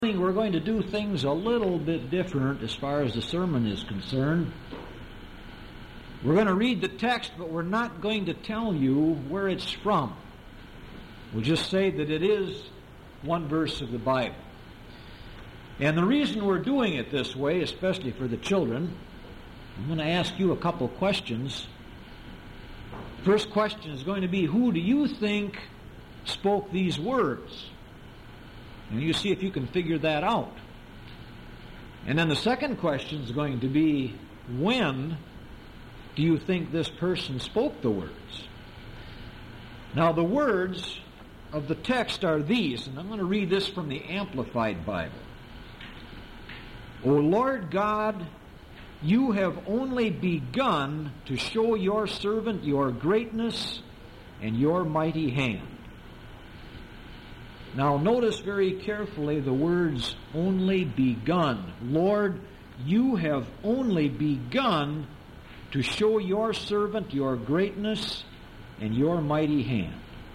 We're going to do things a little bit different as far as the sermon is concerned. We're going to read the text, but we're not going to tell you where it's from. We'll just say that it is one verse of the Bible. And the reason we're doing it this way, especially for the children, I'm going to ask you a couple questions. First question is going to be, who do you think spoke these words? And you see if you can figure that out. And then the second question is going to be, when do you think this person spoke the words? Now the words of the text are these, and I'm going to read this from the Amplified Bible. O Lord God, you have only begun to show your servant your greatness and your mighty hand. Now notice very carefully the words only begun. Lord, you have only begun to show your servant your greatness and your mighty hand.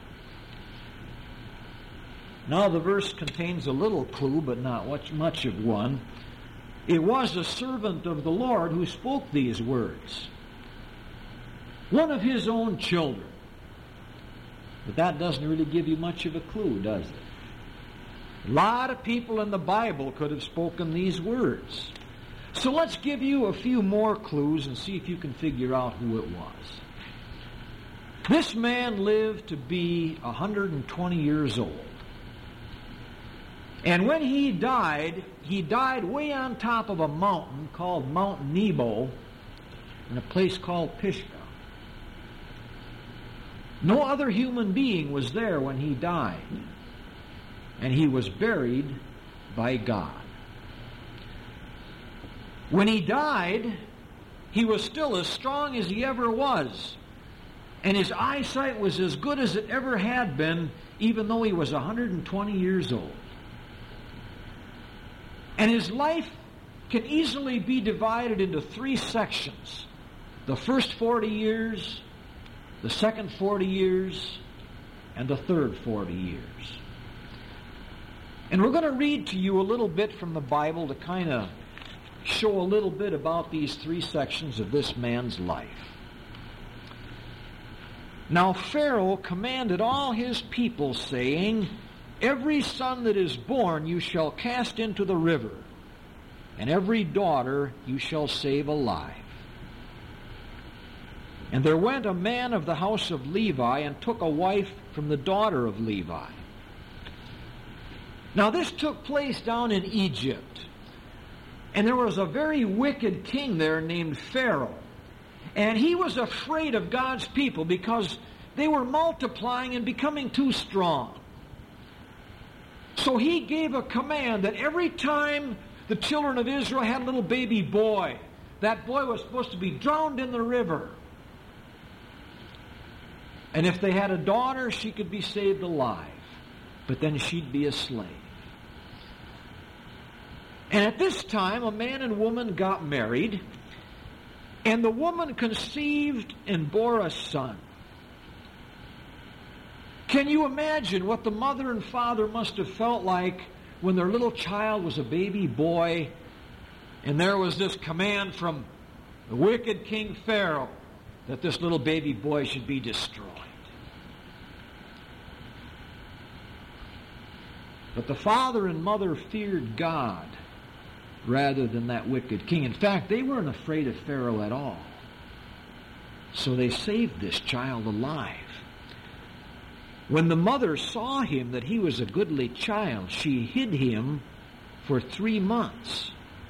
Now the verse contains a little clue, but not much of one. It was a servant of the Lord who spoke these words. One of his own children. But that doesn't really give you much of a clue, does it? A lot of people in the Bible could have spoken these words. So let's give you a few more clues and see if you can figure out who it was. This man lived to be 120 years old. And when he died way on top of a mountain called Mount Nebo in a place called Pisgah. No other human being was there when he died. And he was buried by God. When he died, he was still as strong as he ever was. And his eyesight was as good as it ever had been, even though he was 120 years old. And his life can easily be divided into three sections. The first 40 years, the second 40 years, and the third 40 years. And we're going to read to you a little bit from the Bible to kind of show a little bit about these three sections of this man's life. Now Pharaoh commanded all his people, saying, every son that is born you shall cast into the river, and every daughter you shall save alive. And there went a man of the house of Levi, and took a wife from the daughter of Levi. Now this took place down in Egypt. And there was a very wicked king there named Pharaoh. And he was afraid of God's people because they were multiplying and becoming too strong. So he gave a command that every time the children of Israel had a little baby boy, that boy was supposed to be drowned in the river. And if they had a daughter, she could be saved alive. But then she'd be a slave. And at this time, a man and woman got married, and the woman conceived and bore a son. Can you imagine what the mother and father must have felt like when their little child was a baby boy, and there was this command from the wicked King Pharaoh that this little baby boy should be destroyed? But the father and mother feared God rather than that wicked king. In fact, they weren't afraid of Pharaoh at all. So they saved this child alive. When the mother saw him that he was a goodly child, she hid him for 3 months.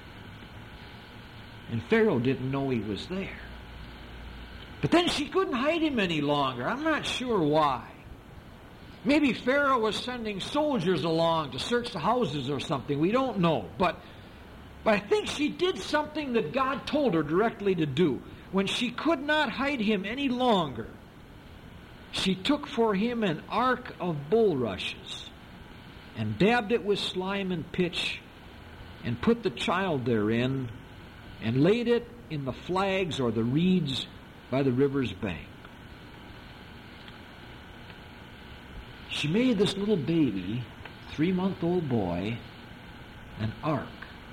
And Pharaoh didn't know he was there. But then she couldn't hide him any longer. I'm not sure why. Maybe Pharaoh was sending soldiers along to search the houses or something. We don't know. But I think she did something that God told her directly to do. When she could not hide him any longer, she took for him an ark of bulrushes and dabbed it with slime and pitch and put the child therein and laid it in the flags or the reeds by the river's bank. She made this little baby, 3-month-old boy, an ark.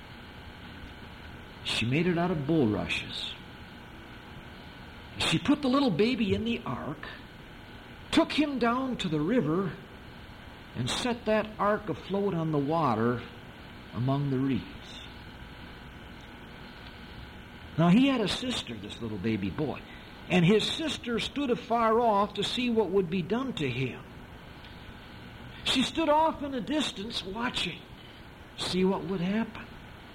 She made it out of bulrushes. She put the little baby in the ark, took him down to the river, and set that ark afloat on the water among the reeds. Now he had a sister, this little baby boy, and his sister stood afar off to see what would be done to him. She stood off in the distance watching, see what would happen.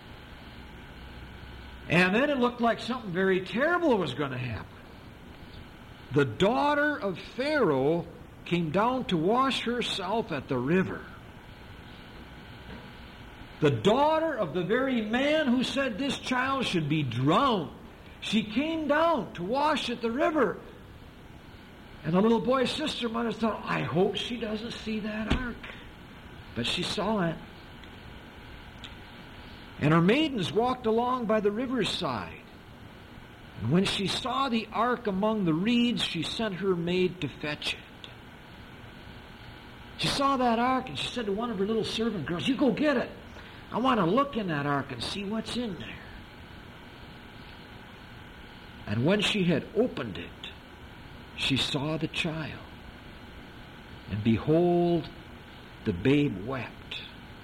And then it looked like something very terrible was going to happen. The daughter of Pharaoh came down to wash herself at the river. The daughter of the very man who said this child should be drowned. She came down to wash at the river. And the little boy's sister might have thought, I hope she doesn't see that ark. But she saw it. And her maidens walked along by the riverside. And when she saw the ark among the reeds, she sent her maid to fetch it. She saw that ark and she said to one of her little servant girls, you go get it. I want to look in that ark and see what's in there. And when she had opened it, she saw the child. And behold, the babe wept.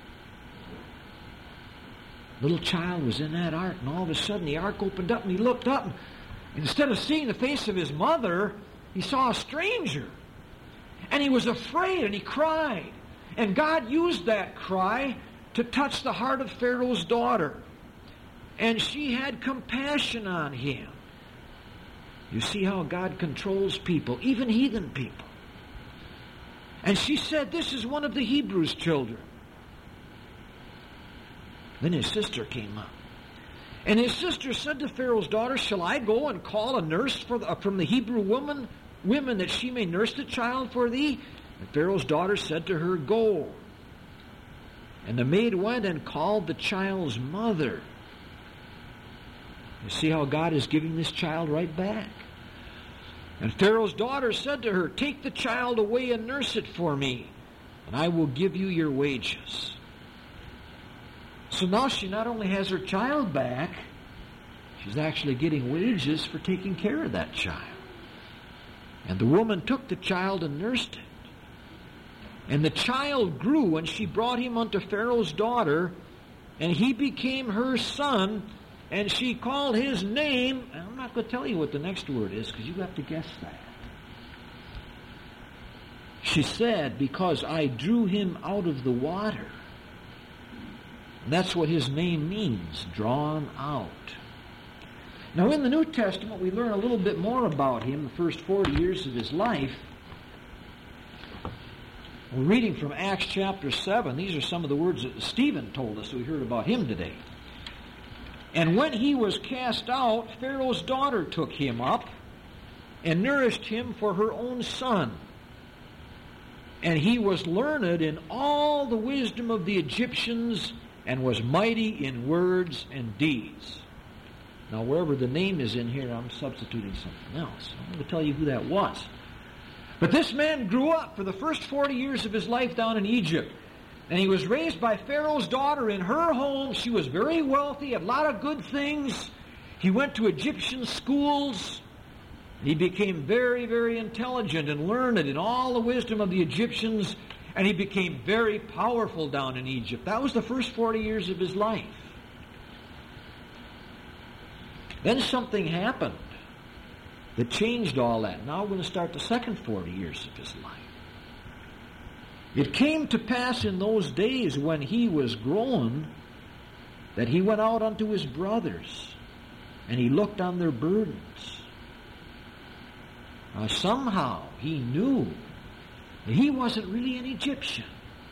Little child was in that ark, and all of a sudden the ark opened up, and he looked up, and instead of seeing the face of his mother, he saw a stranger. And he was afraid, and he cried. And God used that cry to touch the heart of Pharaoh's daughter. And she had compassion on him. You see how God controls people, even heathen people. And she said, this is one of the Hebrews' children. Then his sister came up. And his sister said to Pharaoh's daughter, shall I go and call a nurse from the Hebrew women that she may nurse the child for thee? And Pharaoh's daughter said to her, go. And the maid went and called the child's mother. You see how God is giving this child right back. And Pharaoh's daughter said to her, take the child away and nurse it for me, and I will give you your wages. So now she not only has her child back, she's actually getting wages for taking care of that child. And the woman took the child and nursed it. And the child grew, and she brought him unto Pharaoh's daughter, and he became her son, and she called his name, and I'm not going to tell you what the next word is, because you have to guess that. She said, because I drew him out of the water. And that's what his name means, drawn out. Now in the New Testament, we learn a little bit more about him, the first 40 years of his life. We're reading from Acts chapter 7. These are some of the words that Stephen told us we heard about him today. And when he was cast out, Pharaoh's daughter took him up and nourished him for her own son. And he was learned in all the wisdom of the Egyptians and was mighty in words and deeds. Now, wherever the name is in here, I'm substituting something else. I'm going to tell you who that was. But this man grew up for the first 40 years of his life down in Egypt. And he was raised by Pharaoh's daughter in her home. She was very wealthy, had a lot of good things. He went to Egyptian schools. He became very, very intelligent and learned in all the wisdom of the Egyptians. And he became very powerful down in Egypt. That was the first 40 years of his life. Then something happened that changed all that. Now we're going to start the second 40 years of his life. It came to pass in those days when he was grown that he went out unto his brothers and he looked on their burdens. Now somehow he knew that he wasn't really an Egyptian.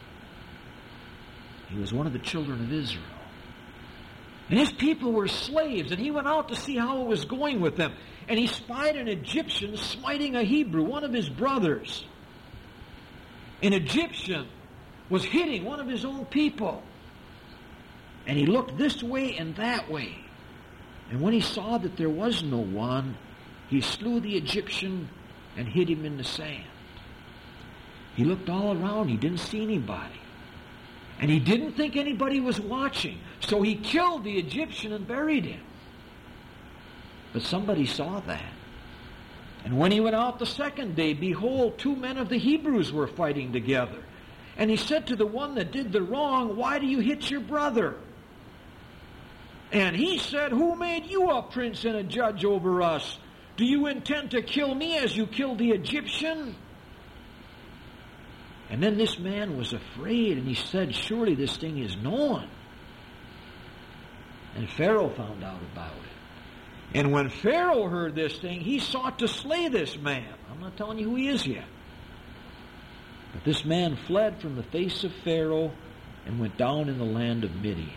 He was one of the children of Israel. And his people were slaves, and he went out to see how it was going with them. And he spied an Egyptian smiting a Hebrew, one of his brothers. An Egyptian was hitting one of his own people. And he looked this way and that way. And when he saw that there was no one, he slew the Egyptian and hid him in the sand. He looked all around. He didn't see anybody. And he didn't think anybody was watching, so he killed the Egyptian and buried him. But somebody saw that. And when he went out the second day, behold, 2 men of the Hebrews were fighting together. And he said to the one that did the wrong, why do you hit your brother? And he said, who made you a prince and a judge over us? Do you intend to kill me as you killed the Egyptian? And then this man was afraid, and he said, surely this thing is known. And Pharaoh found out about it. And when Pharaoh heard this thing, he sought to slay this man. I'm not telling you who he is yet. But this man fled from the face of Pharaoh and went down in the land of Midian.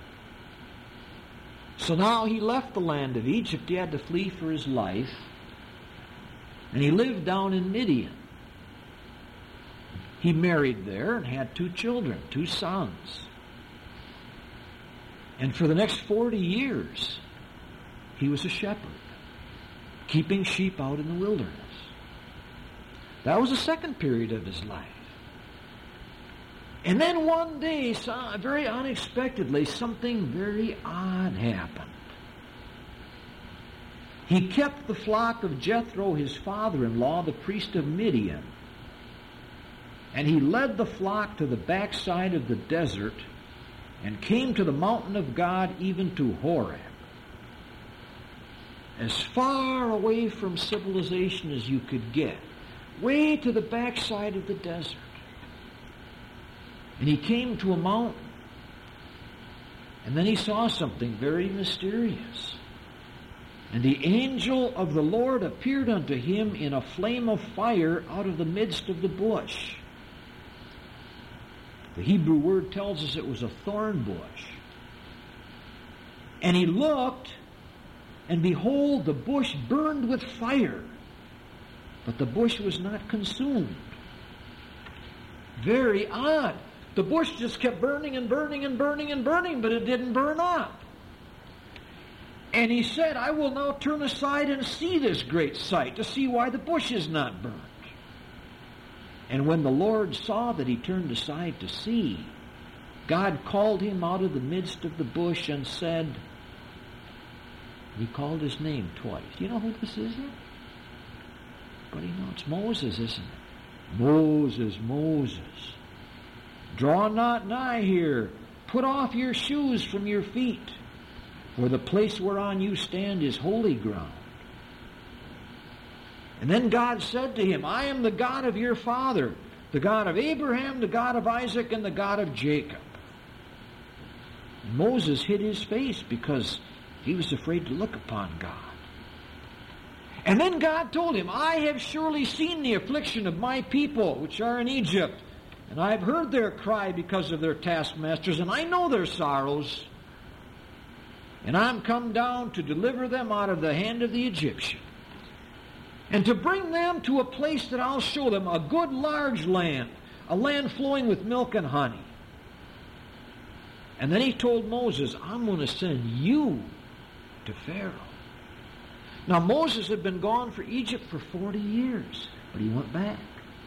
So now he left the land of Egypt. He had to flee for his life. And he lived down in Midian. He married there and had 2 children, 2 sons. And for the next 40 years, he was a shepherd, keeping sheep out in the wilderness. That was the second period of his life. And then one day, very unexpectedly, something very odd happened. He kept the flock of Jethro, his father-in-law, the priest of Midian, and he led the flock to the backside of the desert and came to the mountain of God, even to Horeb, as far away from civilization as you could get, way to the backside of the desert. And he came to a mountain, and then he saw something very mysterious. And the angel of the Lord appeared unto him in a flame of fire out of the midst of the bush. The Hebrew word tells us it was a thorn bush. And he looked, and behold, the bush burned with fire, but the bush was not consumed. Very odd. The bush just kept burning and burning and burning and burning, but it didn't burn up. And he said, I will now turn aside and see this great sight, to see why the bush is not burnt. And when the Lord saw that he turned aside to see, God called him out of the midst of the bush and said, he called his name twice. Do you know who this is? But you know, it's Moses, isn't it? Moses, Moses. Draw not nigh here. Put off your shoes from your feet, for the place whereon you stand is holy ground. And then God said to him, I am the God of your father, the God of Abraham, the God of Isaac, and the God of Jacob. And Moses hid his face because he was afraid to look upon God. And then God told him, I have surely seen the affliction of my people which are in Egypt, and I have heard their cry because of their taskmasters, and I know their sorrows. And I am come down to deliver them out of the hand of the Egyptian, and to bring them to a place that I'll show them, a good large land, a land flowing with milk and honey. And then he told Moses, I'm going to send you to Pharaoh. Now Moses had been gone for Egypt for 40 years, but he went back.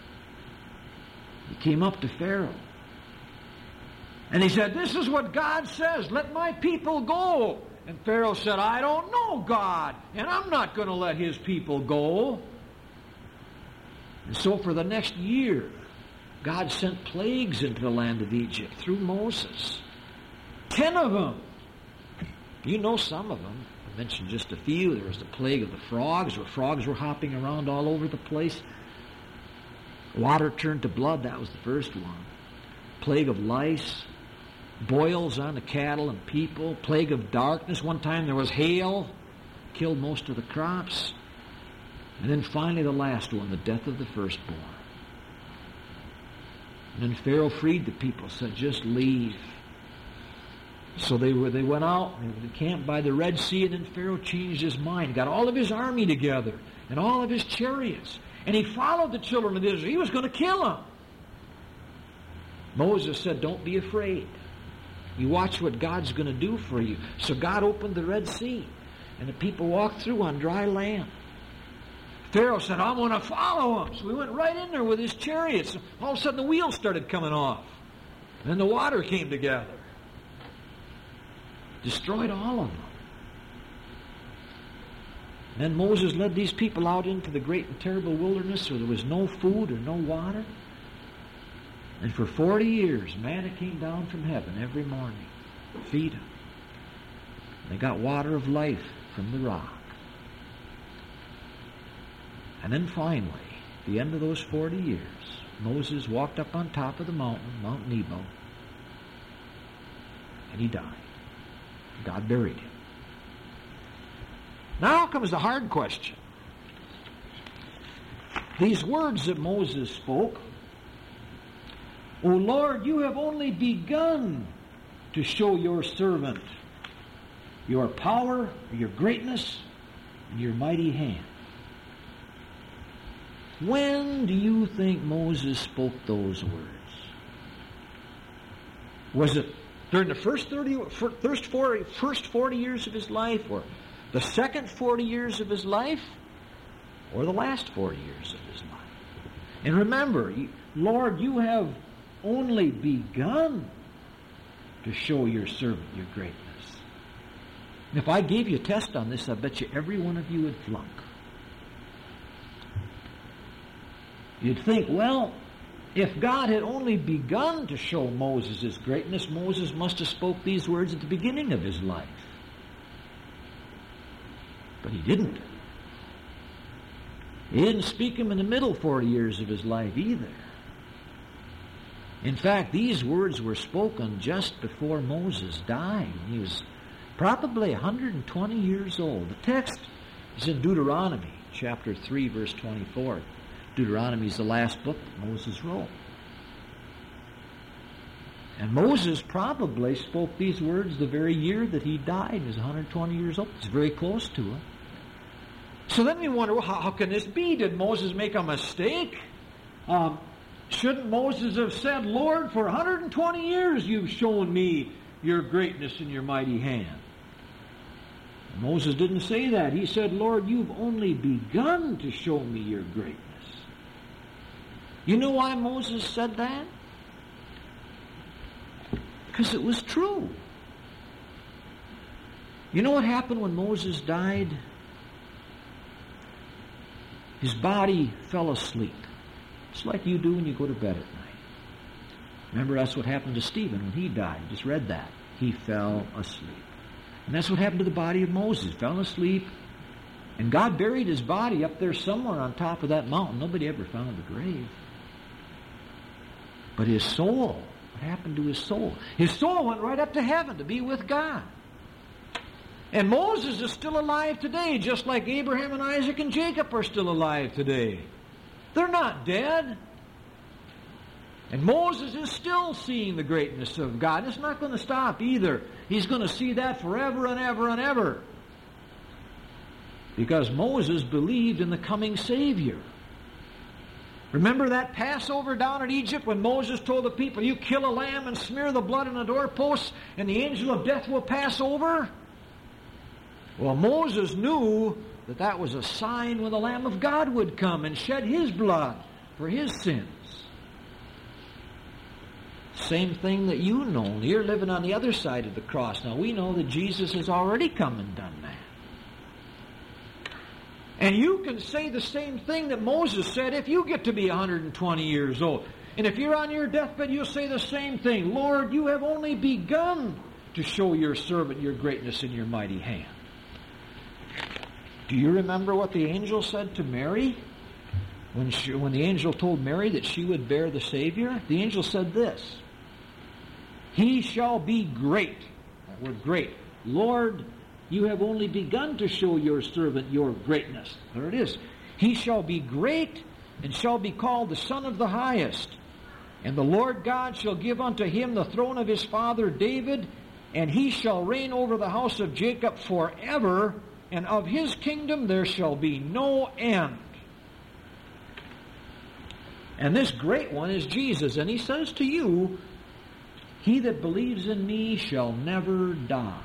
He came up to Pharaoh. And he said, this is what God says, let my people go. And Pharaoh said, I don't know God, and I'm not going to let his people go. And so for the next year, God sent plagues into the land of Egypt through Moses. 10 of them. You know some of them. I mentioned just a few. There was the plague of the frogs, where frogs were hopping around all over the place. Water turned to blood, that was the first one. Plague of lice. Boils on the cattle and people. Plague of darkness. One time there was hail. Killed most of the crops. And then finally the last one, the death of the firstborn. And then Pharaoh freed the people, said, just leave. So they went out, and they camped by the Red Sea, and then Pharaoh changed his mind, got all of his army together, and all of his chariots, and he followed the children of Israel. He was going to kill them. Moses said, don't be afraid. You watch what God's going to do for you. So God opened the Red Sea, and the people walked through on dry land. Pharaoh said, I'm going to follow him. So he went right in there with his chariots. All of a sudden the wheels started coming off. And the water came together. Destroyed all of them. Then Moses led these people out into the great and terrible wilderness where there was no food or no water. And for 40 years, manna came down from heaven every morning to feed them. They got water of life from the rock. And then finally, at the end of those 40 years, Moses walked up on top of the mountain, Mount Nebo, and he died. God buried him. Now comes the hard question. These words that Moses spoke, O Lord, you have only begun to show your servant your power, your greatness, and your mighty hand. When do you think Moses spoke those words? Was it during the first 40 years of his life, or the second 40 years of his life, or the last 40 years of his life? And remember, Lord, you have only begun to show your servant your greatness. And if I gave you a test on this, I bet you every one of you would flunk. You'd think, well, if God had only begun to show Moses his greatness, Moses must have spoke these words at the beginning of his life. But he didn't. He didn't speak them in the middle 40 years of his life either. In fact, these words were spoken just before Moses died. He was probably 120 years old. The text is in Deuteronomy, chapter 3, verse 24. Deuteronomy is the last book that Moses wrote. And Moses probably spoke these words the very year that he died. He was 120 years old. It's very close to it. So then we wonder, well, how can this be? Did Moses make a mistake? Shouldn't Moses have said, Lord, for 120 years you've shown me your greatness and your mighty hand? Moses didn't say that. He said, Lord, you've only begun to show me your greatness. You know why Moses said that? Because it was true. You know what happened when Moses died? His body fell asleep. It's like you do when you go to bed at night. Remember, that's what happened to Stephen when he died. Just read that. He fell asleep. And that's what happened to the body of Moses. Fell asleep. And God buried his body up there somewhere on top of that mountain. Nobody ever found the grave. But his soul, what happened to his soul? His soul went right up to heaven to be with God. And Moses is still alive today, just like Abraham and Isaac and Jacob are still alive today. They're not dead. And Moses is still seeing the greatness of God. It's not going to stop either. He's going to see that forever and ever and ever. Because Moses believed in the coming Savior. Remember that Passover down in Egypt when Moses told the people, you kill a lamb and smear the blood on the doorposts and the angel of death will pass over? Well, Moses knew that that was a sign when the Lamb of God would come and shed his blood for his sins. Same thing that you know. You're living on the other side of the cross. Now, we know that Jesus has already come and done that. And you can say the same thing that Moses said if you get to be 120 years old. And if you're on your deathbed, you'll say the same thing. Lord, you have only begun to show your servant your greatness and your mighty hand. Do you remember what the angel said to Mary? When the angel told Mary that she would bear the Savior, the angel said this. He shall be great. That word great. Lord, you have only begun to show your servant your greatness. There it is. He shall be great and shall be called the Son of the Highest. And the Lord God shall give unto him the throne of his father David, and he shall reign over the house of Jacob forever, and of his kingdom there shall be no end. And this great one is Jesus. And he says to you, he that believes in me shall never die.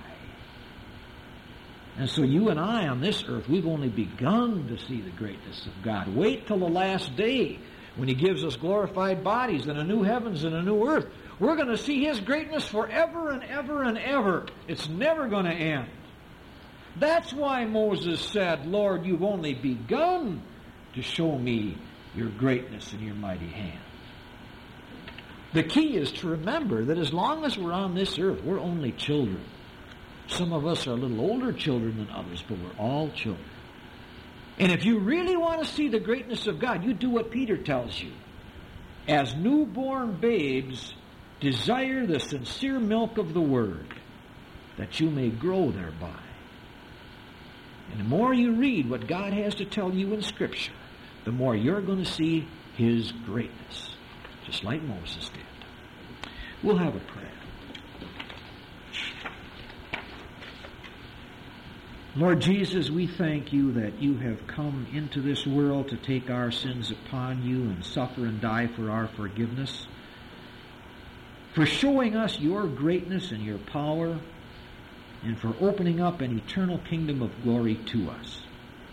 And so you and I on this earth, we've only begun to see the greatness of God. Wait till the last day when he gives us glorified bodies and a new heavens and a new earth. We're going to see His greatness forever and ever and ever. It's never going to end. That's why Moses said, Lord, you've only begun to show me your greatness and your mighty hand. The key is to remember that as long as we're on this earth, we're only children. Some of us are a little older children than others, but we're all children. And if you really want to see the greatness of God, you do what Peter tells you. As newborn babes, desire the sincere milk of the Word, that you may grow thereby. And the more you read what God has to tell you in Scripture, the more you're going to see His greatness, just like Moses did. We'll have a prayer. Lord Jesus, we thank you that you have come into this world to take our sins upon you and suffer and die for our forgiveness, for showing us your greatness and your power, and for opening up an eternal kingdom of glory to us.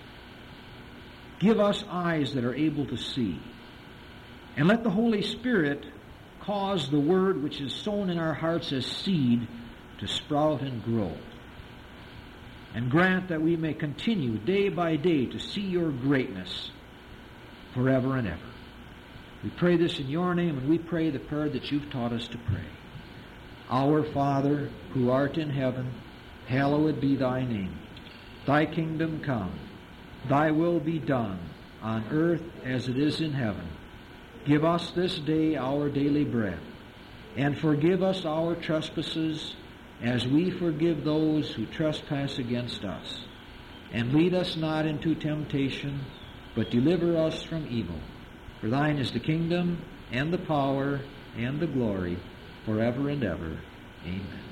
Give us eyes that are able to see, and let the Holy Spirit cause the word which is sown in our hearts as seed to sprout and grow. And grant that we may continue day by day to see your greatness forever and ever. We pray this in your name, and we pray the prayer that you've taught us to pray. Our Father, who art in heaven, hallowed be thy name. Thy kingdom come. Thy will be done, on earth as it is in heaven. Give us this day our daily bread, and forgive us our trespasses, as we forgive those who trespass against us. And lead us not into temptation, but deliver us from evil. For thine is the kingdom, and the power, and the glory, forever and ever. Amen.